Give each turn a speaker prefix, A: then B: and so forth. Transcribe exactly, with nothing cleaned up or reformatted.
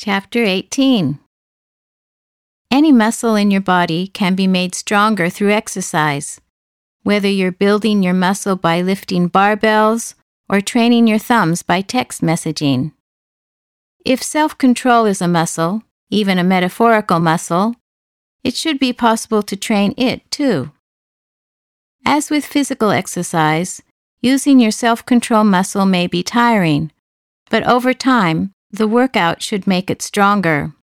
A: Chapter eighteen. Any muscle in your body can be made stronger through exercise, whether you're building your muscle by lifting barbells or training your thumbs by text messaging. If self-control is a muscle, even a metaphorical muscle, it should be possible to train it too. As with physical exercise, using your self-control muscle may be tiring, but over time, the workout should make it stronger.